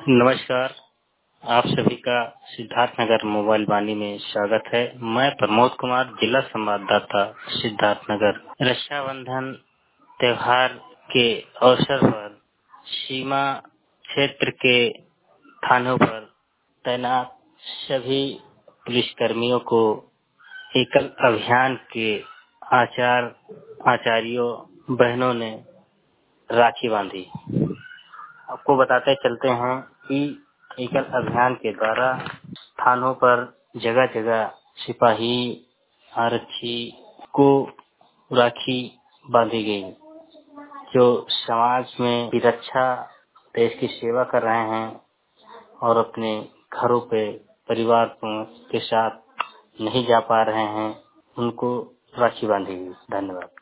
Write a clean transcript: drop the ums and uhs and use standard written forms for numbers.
नमस्कार। आप सभी का सिद्धार्थनगर मोबाइल वाणी में स्वागत है। मैं प्रमोद कुमार, जिला संवाददाता सिद्धार्थनगर। रक्षाबंधन त्योहार के अवसर पर सीमा क्षेत्र के थानों पर तैनात सभी पुलिसकर्मियों को एकल अभियान के आचार्यों बहनों ने राखी बांधी। आपको बताते चलते हैं कि एकल अभियान के द्वारा थानों पर जगह जगह सिपाही आरक्षी को राखी बांधी गई, जो समाज में की रक्षा, देश की सेवा कर रहे हैं और अपने घरों पे परिवार के साथ नहीं जा पा रहे हैं, उनको राखी बांधी गई। धन्यवाद।